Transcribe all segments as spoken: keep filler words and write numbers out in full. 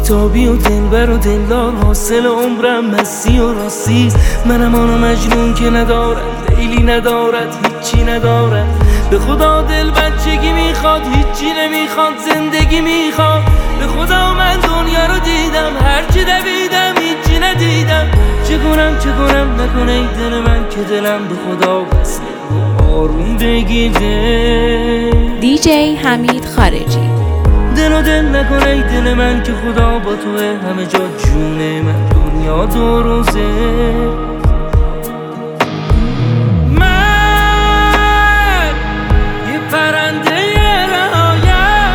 بیتابی و دلبر و دلدار، حاصل عمرم مستی و راستی. منم آن مجنون که ندارد لیلی، ندارد هیچی ندارد. به خدا دل بچگی میخواد، هیچی نمیخواد، زندگی میخواد. به خدا من دنیا رو دیدم، هرچی دویدم هیچی ندیدم. چه کنم چه کنم نکنه ای دل من، که دلم به خدا بسته و آروم بگیره. دی جی حمید خارجی. دل و دل نکنه ای دل من، که خدا با توه همه جا جون من، دنیا دو روزه. من یه پرنده رهایم،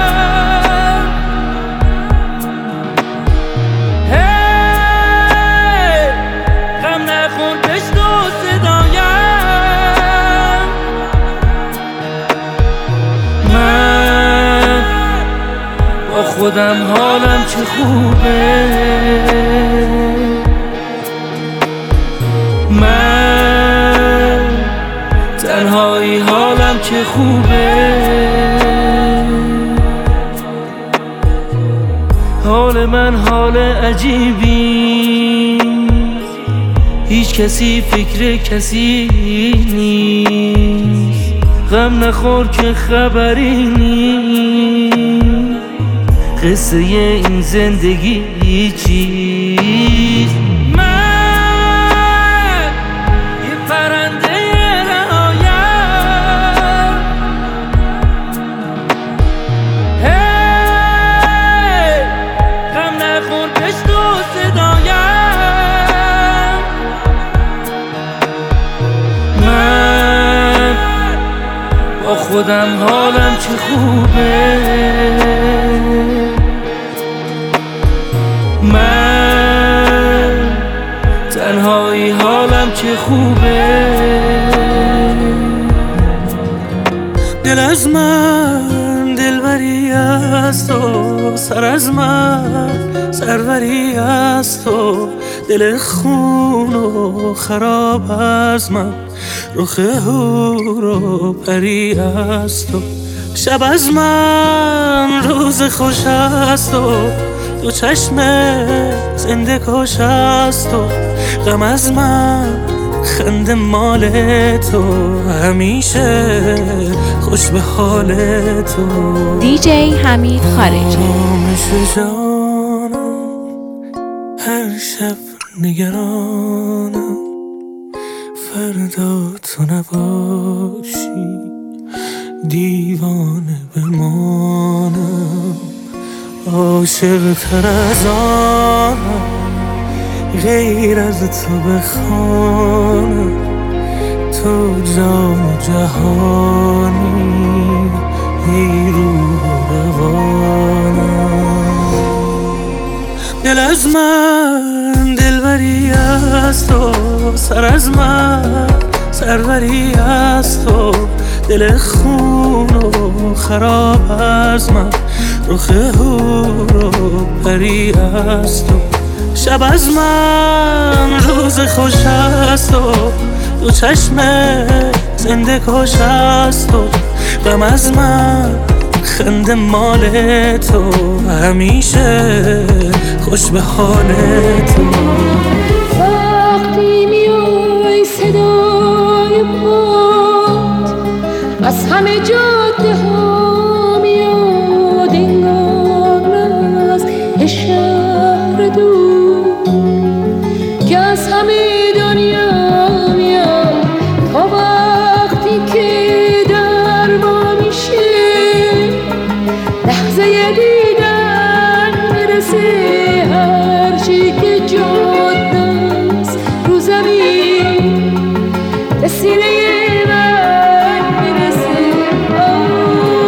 هی غم نخور بشنو صدایم. من با خودم حالم چه خوبه، من تنهایی حالم چه خوبه. حال من حال عجیبی، هیچ کسی فکر کسی نیست. غم نخور که خبری نیست، قصه این زندگی چیست. من یه پرنده رهایم، هی غم نخور بشنو صدایم. من با خودم حالم چه خوبه، من تنهایی حالم چه خوبه. دل از من دلبری است و سر از من سروری است و دل خون و خراب از من رخ حور و پری است و شب از من روز خوش است و تو چشم زنده کش است و غم از من خنده مال تو، همیشه خوش به حال تو. دی جی حمید خارجی. آرامش جانم هر شب نگرانم، فردا تو نباشی دیوانه بمانم. عاشق تر از آنم غیر از تو بخوانم، تو جان و جهانی ای روح و روانم. دل از من دلبری است و سر از من سروری است و دل خون و خراب از من رخ حور و پری است و شب از من روز خوش است و تو چشم زنده کش است و غم از من خنده مال تو، همیشه خوش به حال تو. وقتی میای صدای پات از همه جاده ها میاد، انگار از شهر دور که از همه دنیا میاد. تا وقتی که در ما میشه لحظه دیدن میرسه، هرچی که جاده است رو زمین به سینه من میرسه.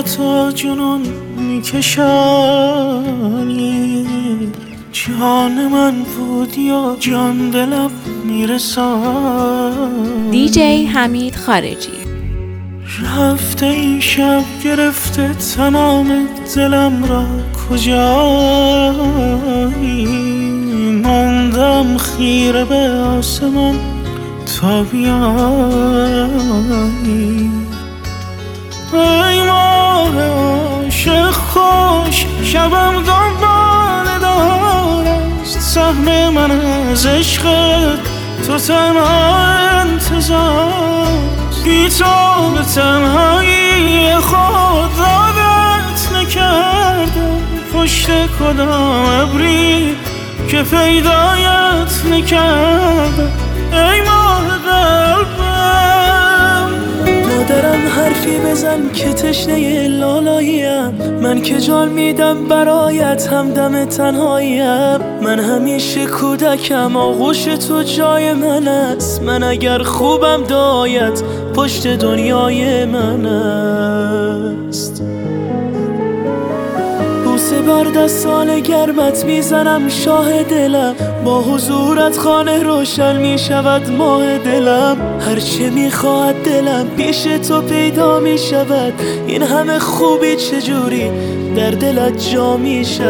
تا جنون میکشانی، جان من بود یا جان دلم میرسانی. دیجی حمید خارجی. رفته این شب گرفته تمام دلم را، کجایی؟ ماندم خیره به آسمان تا بیایی. ای ماه عاشق خوش، شبم دنبال دار است، سهم من از عشقت تو تنها انتظار. بی تو به تنهایی خود عادت نکردم، پشت کدام ابری که پیدایت نکردم. ای ماه قلبم، مادرم حرفی بزن که تشنه لالاییم، من که جان میدم برایت همدم تنهاییم. من همیشه کودکم، آغوش تو جای من است، من اگر خوبم دایت پشت دنیای من است. بوسه بر دست سال گرمت میزنم شاه دلم، با حضورت خانه روشن میشود ماه دلم. هرچه میخواهد دلم پیش تو پیدا میشود، این همه خوبی چجوری در دلت جا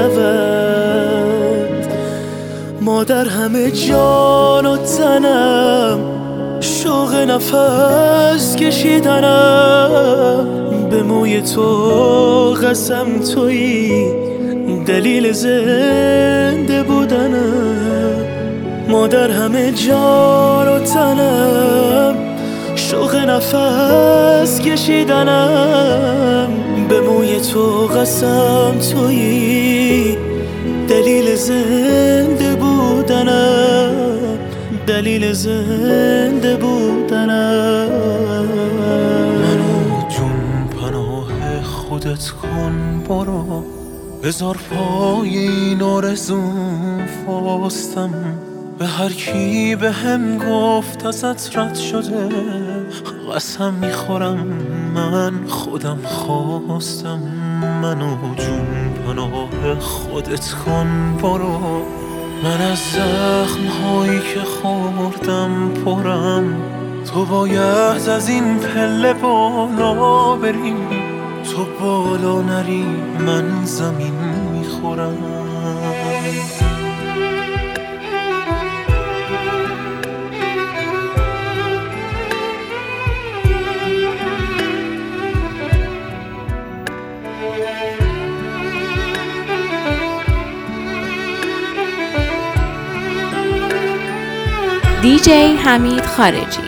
میشود. مادر همه جان و تنم، شوق نفس کشیدنم، به موی تو قسم تویی دلیل زنده بودنم. مادر همه جان و تنم، شوق نفس کشیدنم، به موی تو قسم تویی دلیل زنده بودنم، دلیل زنده بودنم. منو جون پناه خودت کن، برو بذار پای این آرزوم فاستم. به هر کی به هم گفت ازت رد شده، قسم میخورم من خودم خواستم. منو جون پناه خودت کن، برو من از زخم‌هایی که خوردم پرم. تو باید از این پله بالا بری، تو بالا نری من زمین میخورم. دیجی حمید خارجی.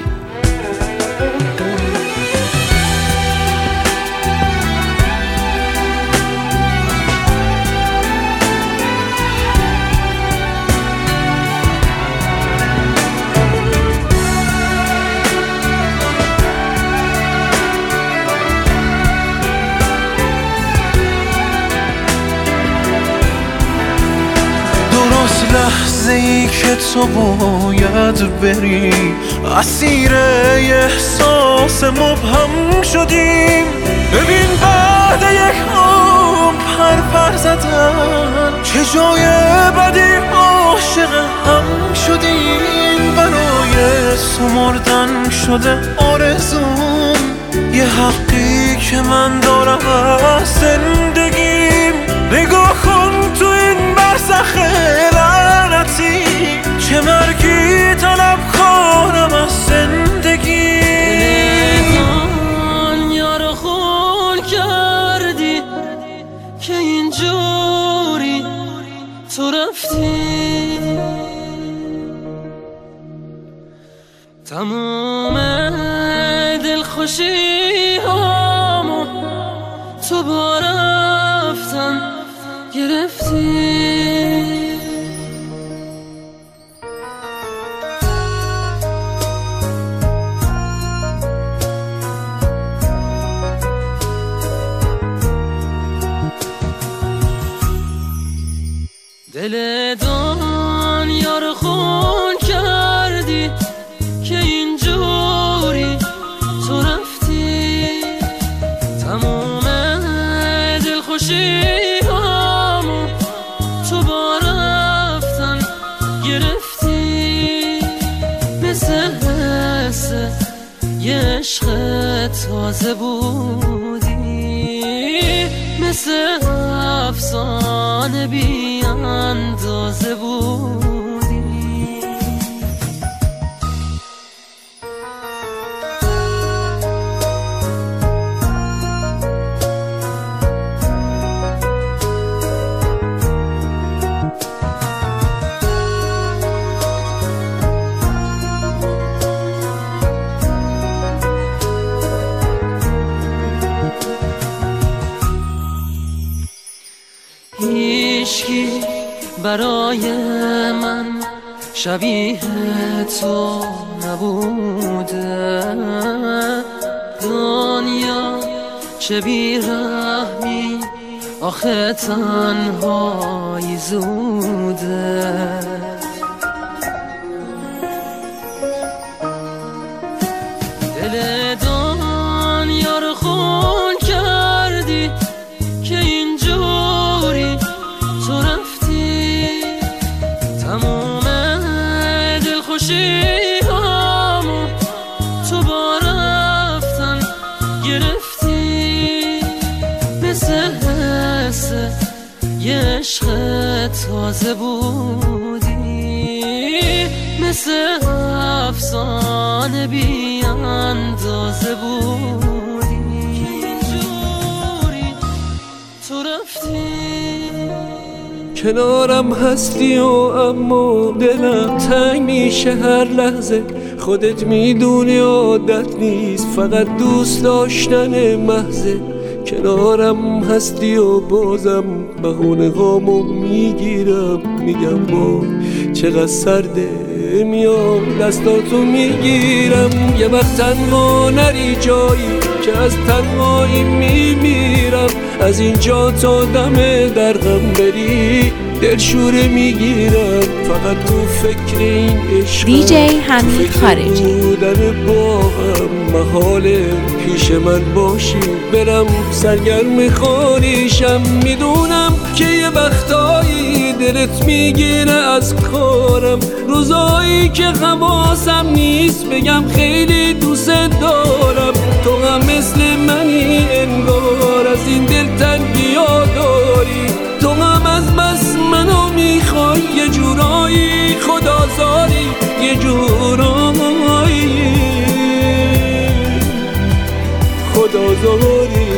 لحظه ای که تو باید بری، اسیر احساس مبهم شدیم. ببین بعد یک عمر پر پر زدن، چه جای بدی عاشق هم شدیم. برای سمردن شده آرزوم، یه حقی که من دارم از زندگیم. نگاه کن تو این برزخ لعنتی، چه مرگی طلب کنم از زندگی. دنیا رو خون کردی که اینجوری تو رفتی، تمام دلخوشی هامو تو با رفتن گرفتی. دل دنیا رو خون کردی که اینجوری تو رفتی، تمام دلخوشی هامو تو با رفتن گرفتی، مثل حسه یه عشق تازه بودی، مثل افسانه بی اندازه بودی. هیچکی برای من شبیه تو نبوده، دنیا چه بیرحمی آخه تنهایی زوده. دل دنیا رو خون کردی که اینجوری تو رفتی، تموم دلخوشی هامو تو با رفتن گرفتی، مثل حسه یه عشق تازه بودی، مثل افسانه بی اندازه بودی، اینجوری تو رفتی. کنارم هستی و اما دلم تنگ میشه هر لحظه، خودت میدونی عادت نیست فقط دوست داشتن محضه. کنارم هستی و بازم بهونه هامو میگیرم، میگم با چقدر سرده، میام دستاتو میگیرم. یه وقت تنها نری جایی که از تنهایی میمیرم، از اینجا تا دم درغم بری دلشوره میگیرم. فقط تو فکر این عشق دی جی حمید خارجی بودن باغم، محاله پیش من باشی برم سرگرم خانیشم. میدونم که یه وقتایی دلت میگیره از کارم، روزایی که حواسم نیست بگم خیلی دوست دارم. تو هم مثل منی انگار از این دلتنگی ها داری، تو هم از بس منو میخوای یه جورایی خدازاری، یه جورایی خدازاری.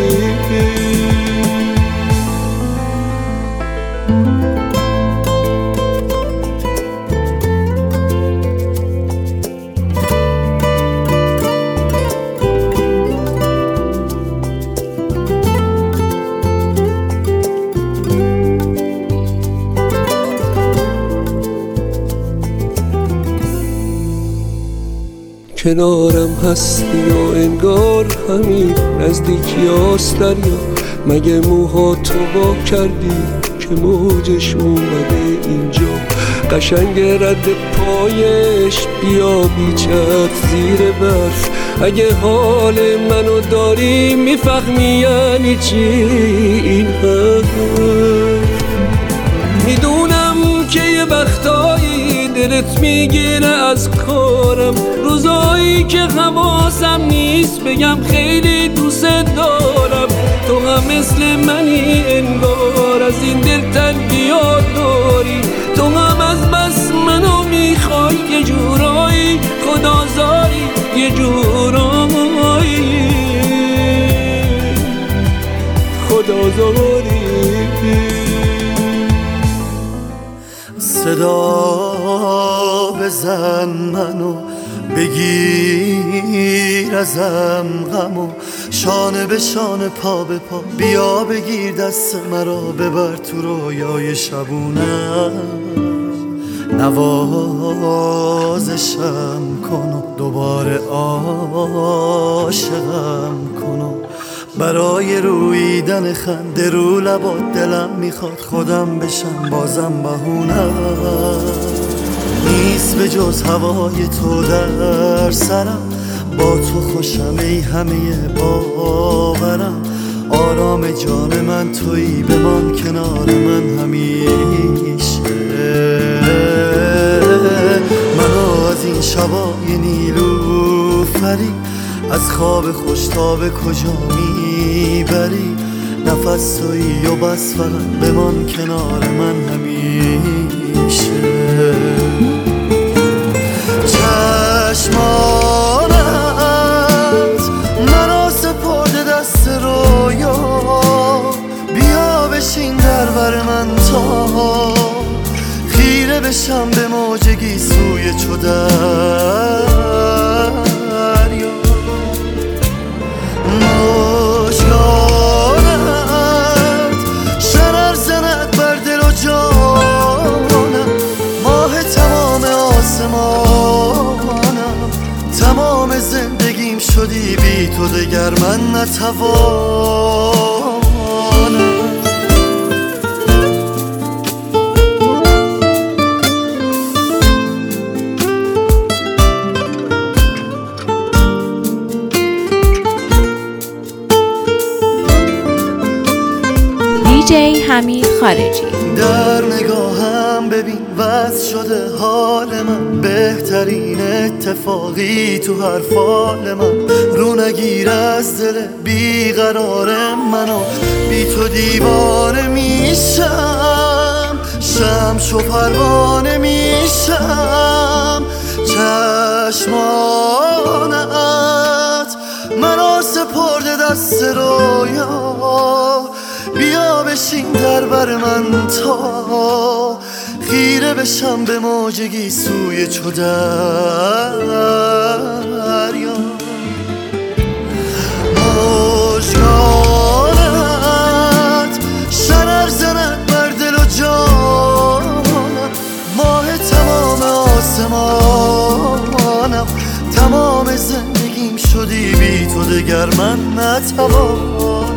کنارم هستی و انگار همین نزدیکی هاست دریا، مگه موها تو با کردی که موجش اومده اینجا. قشنگ رد پایش بیا بیچت زیر برف، اگه حال منو داری میفهمی یعنی چی این حرف. میدونم که یه وقتایی دلت میگیره از کارم، روزایی که حواسم نیست بگم خیلی دوست دارم. تو هم مثل منی انگار از این دلتنگی ها داری، تو هم از بس منو میخوای یه جورایی خدازاری، یه جورایی خدازاری. صدا بزن منو بگیر ازم غمو، شانه به شانه پا به پا بیا بگیر دست مرا ببر تو رویای شبونم. نوازشم کن و دوباره عاشقم کن و برای رویدن خنده رو لبات دلم میخواد خودم بشم بازم بهونم. نیست به جز هوای تو در سرم، با تو خوشم ای همه باورم. آرام جان من تویی، بمان کنار من همیشه. منو از این شبای نیلوفری، از خواب خوش تا به کجا میبری؟ نفس تویی و بس، فقط بمان کنار من همیشه. چشمانت مرا سپرده دست رویا، بیا بشین در بر من تا خیره بشم به موجگی سوی چو دریا. مژگانت شرر زند بر دل و جانم، ماه تمام آسمانم، تمام زندگیم شدی بی تو دگر من نتوانم. دیجی حمید خارجی. در نگاهم ببین وصل شده حال من، بهترین اتفاقی تو هر فال من. رو نگیر از دل بیقرار منو، بی تو دیوانه میشم، شمس و پروانه میشم. چشمانت منو سپرده دست رویا، بیا بشین در بر من تا خیره بشم به موجگی سوی چو دریا. مژگانت شرر زند بر دل و جانم، ماه تمام آسمانم، تمام زندگیم شدی بی تو دگر من نتوانم.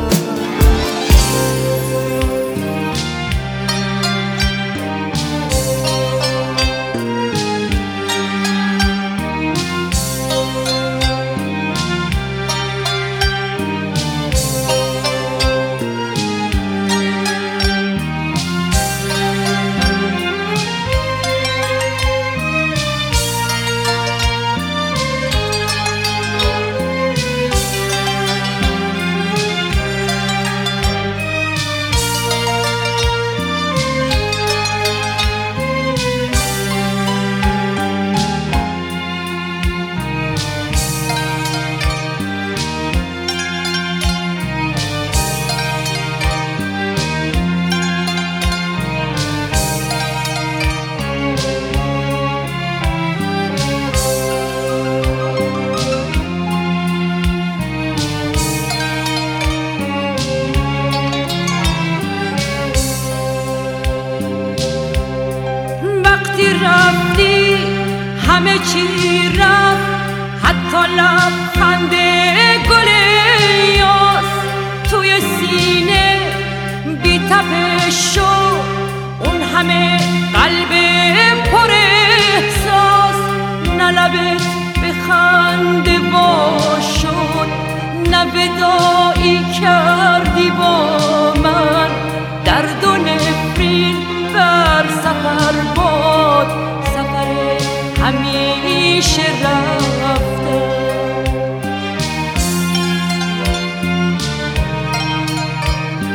رفتی همه چی رفت، حتی لبخند گل یاس توی سینه بی تپش شد. اون همه قلب پر احساس، نه لبت به خنده وا شد، نه وداعی کردی با من. درد و نفرین بر سفر باد، سفر همیشه رفته.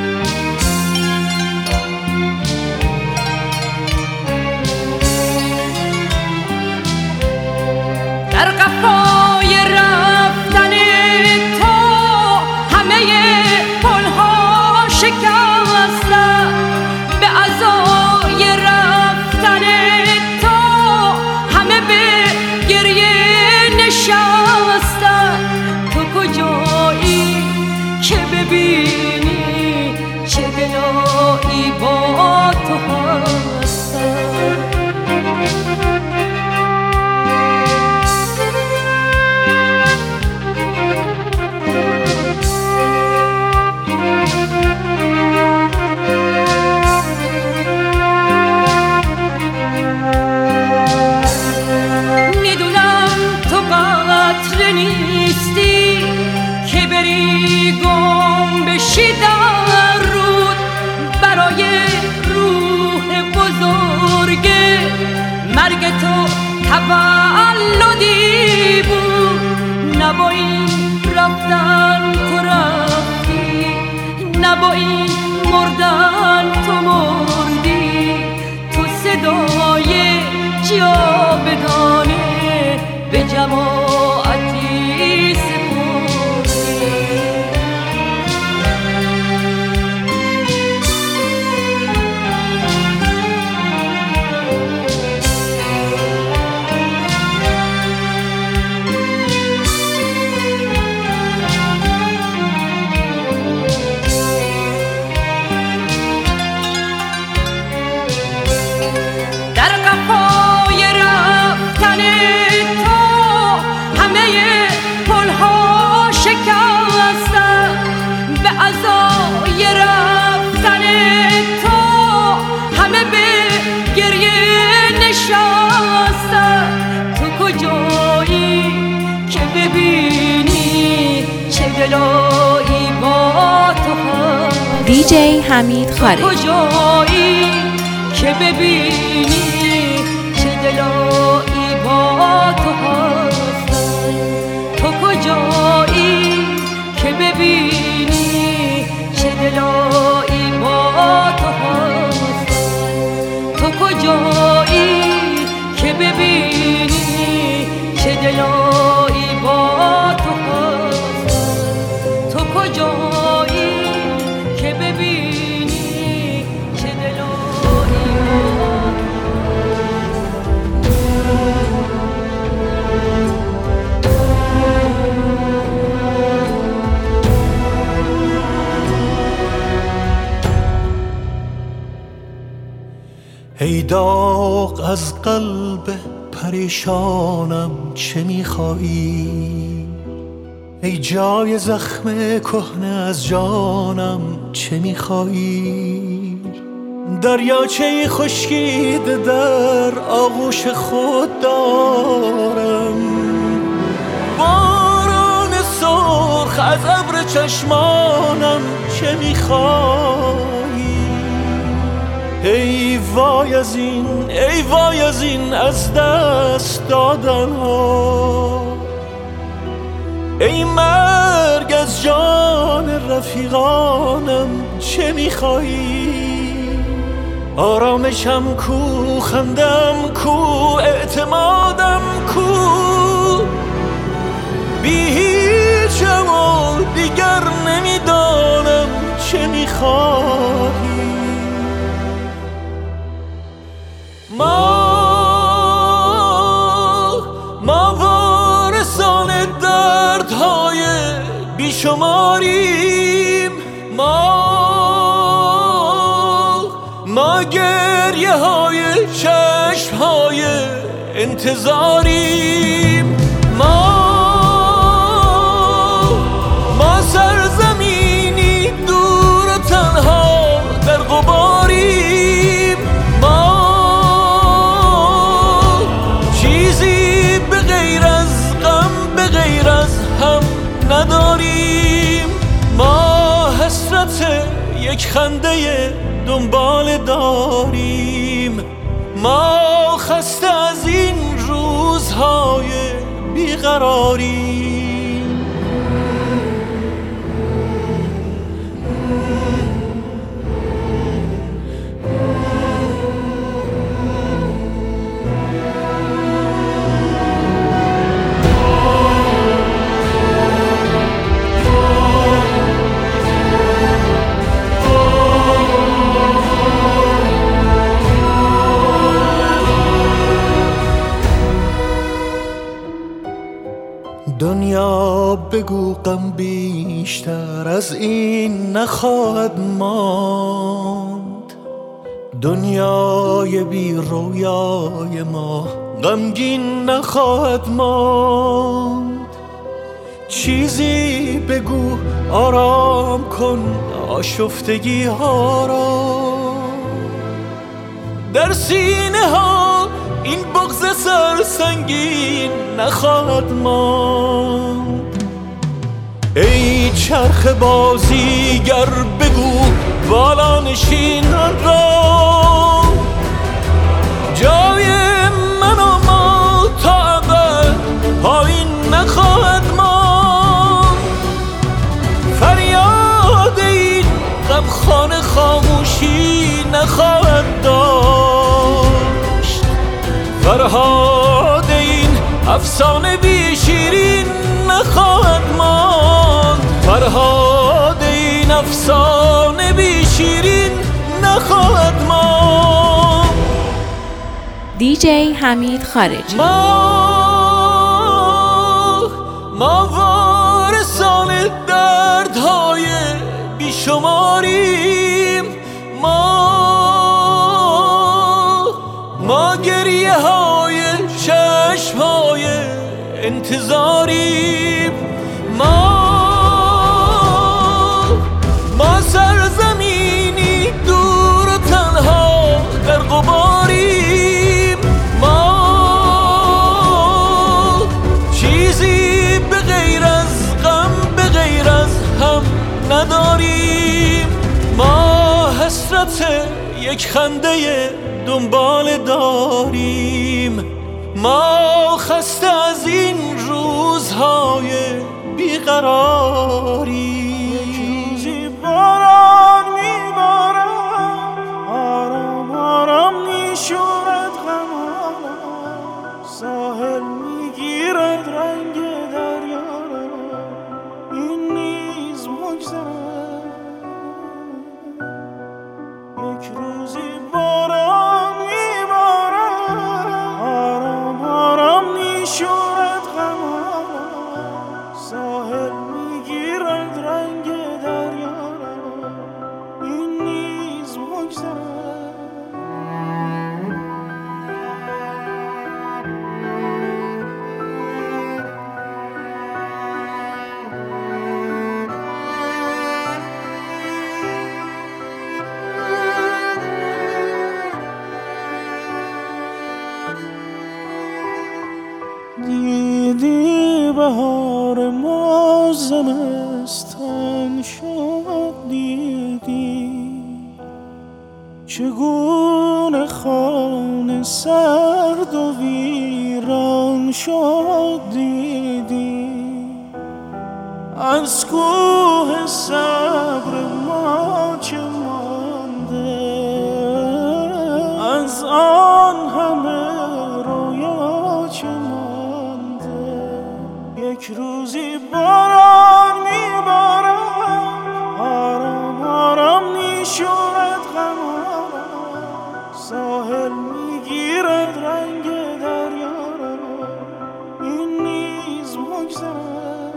جماعتی سپردی. در قفای رفتن تو همه پلها شکستم، به عزای رفتن تو همه به گریه نشستم. تو کجایی که ببینی چه دلایی با تو هست؟ دی جی حمید خارجی. کجایی که ببینی چه دلایی با تو هستن؟ تو کجایی که ببینی چه دلایی با تو هستن؟ تو کجایی که ببینی چه دلایی با تو هستن؟ تو کجایی که ببینی چه دلایی با ای داغ از قلب پریشانم چه میخوایی؟ ای جای زخم کهنه از جانم چه میخوایی؟ دریاچه خشکیده در آغوش خود دارم، باران سرخ از ابر چشمانم چه میخوایی؟ ای وای از این، ای وای از این از دست دادن ها، ای مرگ از جان رفیقانم چه میخوایی؟ آرامشم کو، خندم کو، اعتمادم کو، بی هیچم و دیگر نمیدانم چه میخوایی؟ ما ما وارثان دردهای بیشماریم، ما ما گریه های چشم های انتظاریم، ما ما سرزمینی دور و تنها در غباریم، ما چیزی به غیر از غم به غیر از هم نداریم، ما حسرت یک خنده دنبال داریم، ما خسته از این روزهای بیقراریم. دنیا بگو غم بیشتر از این نخواهد ماند، دنیای بی رویای ما غمگین نخواهد ماند، چیزی بگو آرام کن آشفتگی ها را، در سینه ها این بغض سرسنگین نخواهد ماند. ای چرخ بازیگر بگو بالانشینان را، جای من و ما تا ابد پایین نخواهد ماند، فریاد این غمخانه خاموشی نخواهد داشت، فرهاد این افسانه بی شیرین نخواهد ماند. فرهاد این افسانه بی شیرین نخواهد ماند. دیجی حمید خارجی. ما ما وارثان دردهای بیشماریم. ما ما گریه های چشم های انتظاریم. ما ما سرزمینی دور و تنها در غباریم. ما چیزی به غیر از غم به غیر از هم نداریم. ما حسرت یک خنده دنبال داریم. ما خسته از این روزهای بیقراریم. روزی باران میبارد، آرام آرام میشورد غمانم، ساحل میگیرد رنگ دریا را، این نیز مگذرد. یک روزی باران میبارد، آرام آرام میشورد غمانم، ساحل میگیرد رنگ دریا را، این نیز مگذرد. دیدی بهار ما زمستان شد، دیدی چگونه خانه سرد و ویران شد، دیدی از کوه صبر ما چه مانده، از آن همه رویا چه مانده. یک روزی باران میبارد، آرام آرام میشورد غمانم، ساحل میگیرد رنگ دریا را، این نیز مگذرد.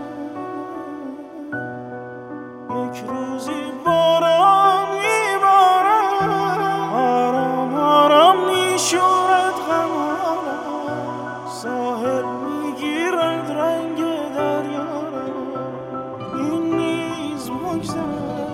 یک روزی باران میبارد، آرام آرام میشورد غمانم، ساحل میگیرد رنگ دریا را، این نیز مگذرد.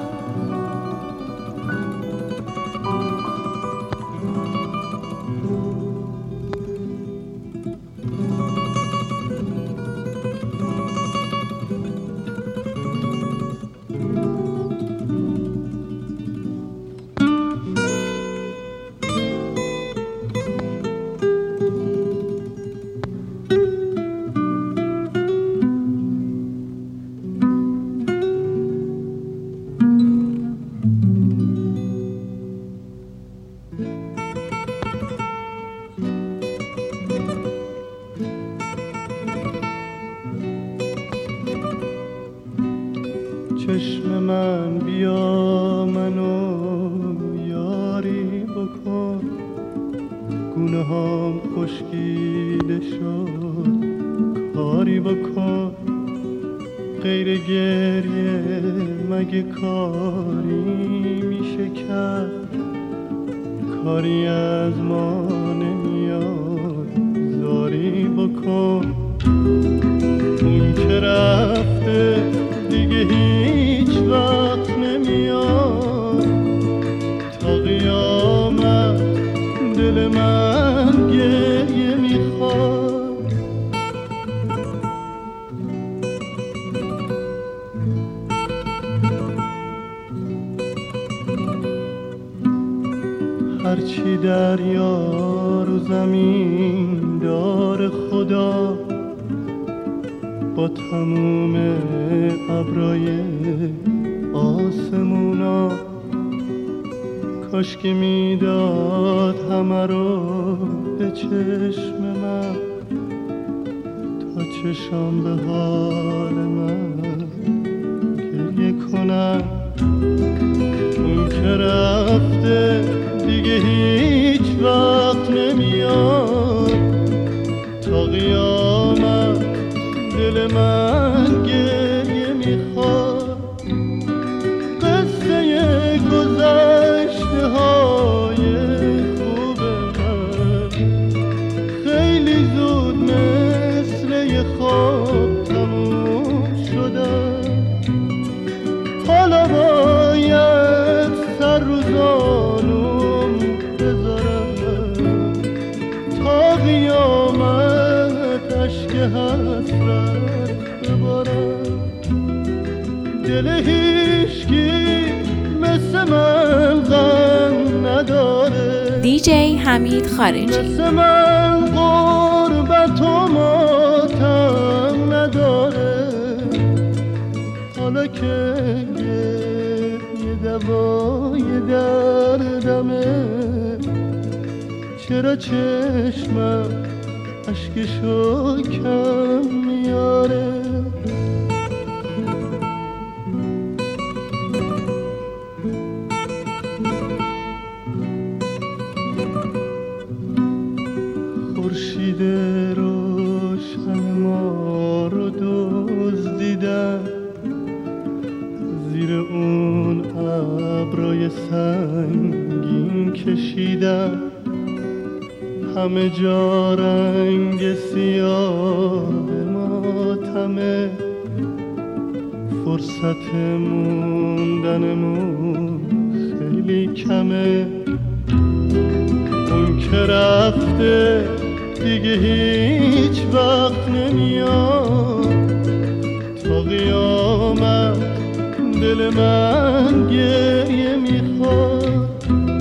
چشم من بیا منو یاری بکن، گونه هام خشکیده شد کاری بکن. غیر گریه مگه کاری میشه کرد، کاری از ما نمیاد زاری بکن. اون که رفته دیگه هیچ وقت نمیاد، تا قیامت دل من گریه میخواد. هرچی دریا رو زمین دار خدا، با تموم ابرای آسمونا، کاش که میداد همه رو به چشم من، چشام به حال من گریه کنم. اون که رفته دیگه هیچ وقت نمیاد، تا قیامت دل من گریه میخواد. قصه گذشته های خوب من خیلی زود مثل یه خواب تموم شدن. حالا باید سر رو زانوم بذارم تا قیامت اشک حسرت ببارم. دل هیچکی مثل من غم نداره، دیجی حمید خارجی. مثل من غربت و ماتم نداره. حالا که یه دوای دردمه، چرا چشمم اشکشو کم میاره؟ خورشید روشن ما رو دزدیدن، زیر اون ابرای سنگین کشیدن. همه جا رنگ سیاه ماتمه، فرصت موندنمون خیلی کمه. اون که رفته دیگه هیچ وقت نمیاد، تا قیامت دل من گریه میخواد.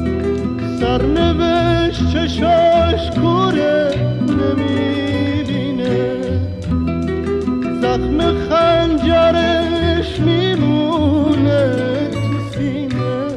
سرنوشت چشاش کوره نمیبینه، زخم خنجرش میمونه تو سینه.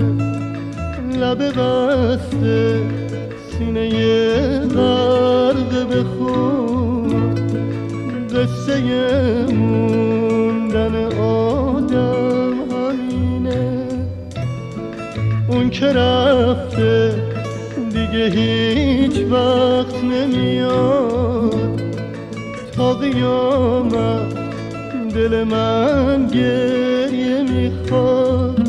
لب بسته سینه غرق به خون، قصه موندن آدم همینه. اون که رفته دیگه هیچ وقت نمیاد، تا قیامت دل من گریه میخواد.